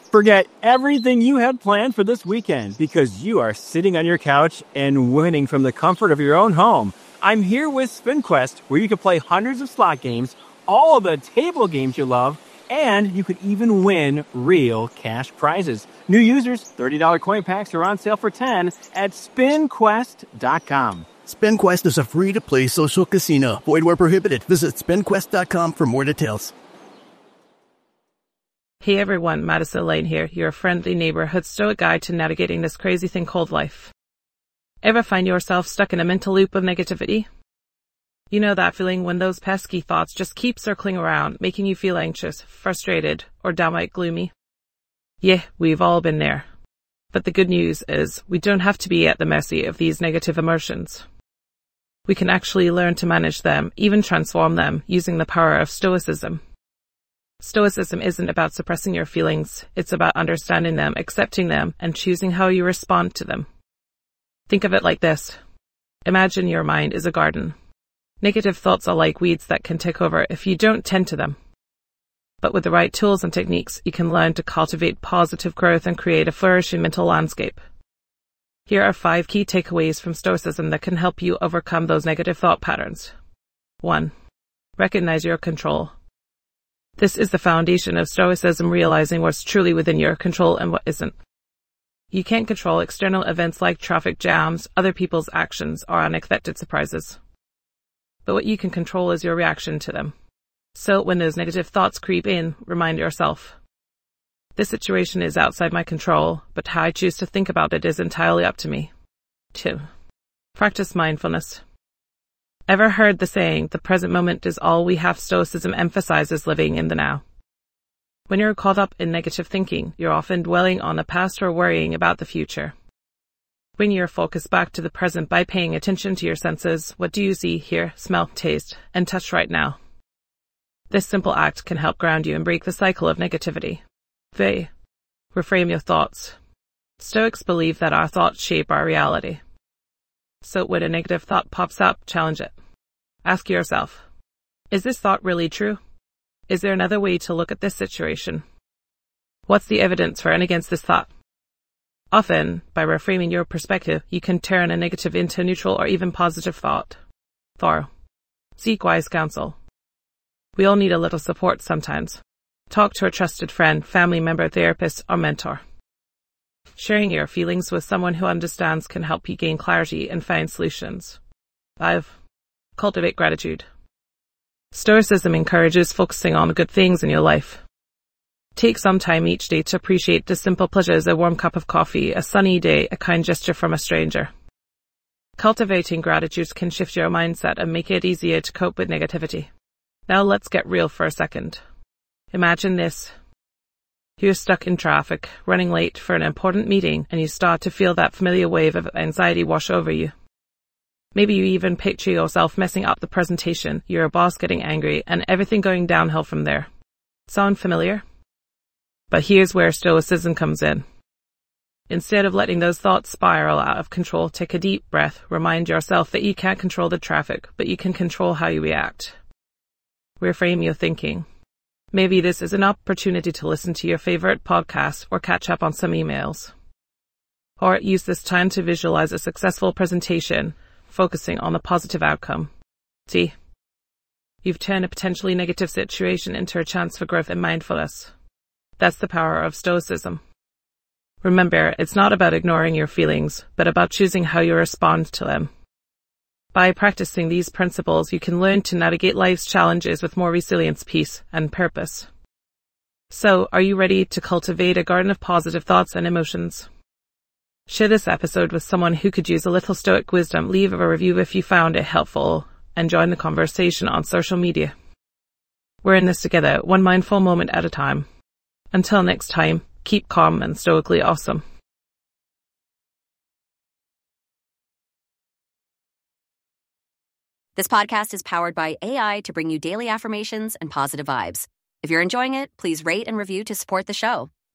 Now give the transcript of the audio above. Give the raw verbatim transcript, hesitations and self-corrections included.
Forget everything you had planned for this weekend because you are sitting on your couch and winning from the comfort of your own home. I'm here with SpinQuest, where you can play hundreds of slot games, all of the table games you love, and you could even win real cash prizes. New users, thirty dollars coin packs are on sale for ten dollars at spin quest dot com. SpinQuest is a free-to-play social casino. Void where prohibited. Visit spin quest dot com for more details. Hey everyone, Madison Lane here, your friendly neighborhood stoic guide to navigating this crazy thing called life. Ever find yourself stuck in a mental loop of negativity? You know that feeling when those pesky thoughts just keep circling around, making you feel anxious, frustrated, or downright gloomy? Yeah, we've all been there. But the good news is, we don't have to be at the mercy of these negative emotions. We can actually learn to manage them, even transform them, using the power of Stoicism. Stoicism isn't about suppressing your feelings, it's about understanding them, accepting them, and choosing how you respond to them. Think of it like this. Imagine your mind is a garden. Negative thoughts are like weeds that can take over if you don't tend to them. But with the right tools and techniques, you can learn to cultivate positive growth and create a flourishing mental landscape. Here are five key takeaways from Stoicism that can help you overcome those negative thought patterns. one. Recognize your control. This is the foundation of Stoicism, realizing what's truly within your control and what isn't. You can't control external events like traffic jams, other people's actions, or unexpected surprises. But what you can control is your reaction to them. So when those negative thoughts creep in, remind yourself, this situation is outside my control, but how I choose to think about it is entirely up to me. two. Practice mindfulness. Ever heard the saying, the present moment is all we have? Stoicism emphasizes living in the now. When you're caught up in negative thinking, you're often dwelling on the past or worrying about the future. Bring your focus back to the present by paying attention to your senses. What do you see, hear, smell, taste, and touch right now? This simple act can help ground you and break the cycle of negativity. three. Reframe your thoughts. Stoics believe that our thoughts shape our reality. So when a negative thought pops up, challenge it. Ask yourself, is this thought really true? Is there another way to look at this situation? What's the evidence for and against this thought? Often, by reframing your perspective, you can turn a negative into a neutral or even positive thought. four. Seek wise counsel. We all need a little support sometimes. Talk to a trusted friend, family member, therapist, or mentor. Sharing your feelings with someone who understands can help you gain clarity and find solutions. five. Cultivate gratitude. Stoicism encourages focusing on the good things in your life. Take some time each day to appreciate the simple pleasures: a warm cup of coffee, a sunny day, a kind gesture from a stranger. Cultivating gratitude can shift your mindset and make it easier to cope with negativity. Now let's get real for a second. Imagine this. You're stuck in traffic, running late for an important meeting, and you start to feel that familiar wave of anxiety wash over you. Maybe you even picture yourself messing up the presentation, your boss getting angry, and everything going downhill from there. Sound familiar? But here's where Stoicism comes in. Instead of letting those thoughts spiral out of control, take a deep breath. Remind yourself that you can't control the traffic, but you can control how you react. Reframe your thinking. Maybe this is an opportunity to listen to your favorite podcast or catch up on some emails. Or use this time to visualize a successful presentation, focusing on the positive outcome. See? You've turned a potentially negative situation into a chance for growth and mindfulness. That's the power of Stoicism. Remember, it's not about ignoring your feelings, but about choosing how you respond to them. By practicing these principles, you can learn to navigate life's challenges with more resilience, peace, and purpose. So, are you ready to cultivate a garden of positive thoughts and emotions? Share this episode with someone who could use a little stoic wisdom. Leave a review if you found it helpful, and join the conversation on social media. We're in this together, one mindful moment at a time. Until next time, keep calm and stoically awesome. This podcast is powered by A I to bring you daily affirmations and positive vibes. If you're enjoying it, please rate and review to support the show.